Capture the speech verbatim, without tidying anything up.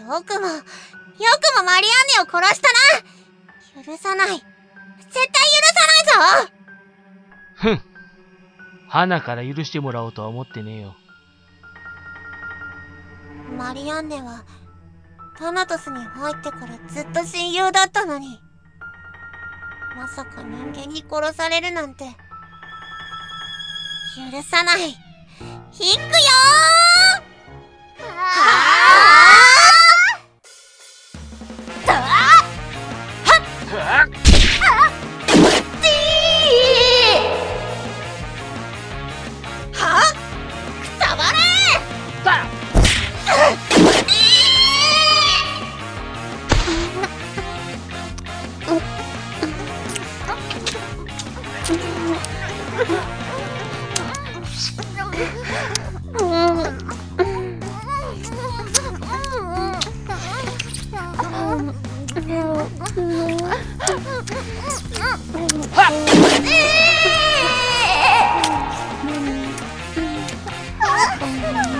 よくも、よくもマリアンネを殺したな。許さない。絶対許さないぞ。 ふん。花から許してもらおうとは思ってねえよ。 マリアンネは、タナトスに入ってからずっと親友だったのに。まさか人間に殺されるなんて。許さない。引くよー。はぁーだはっはっはっくたばれーだはっ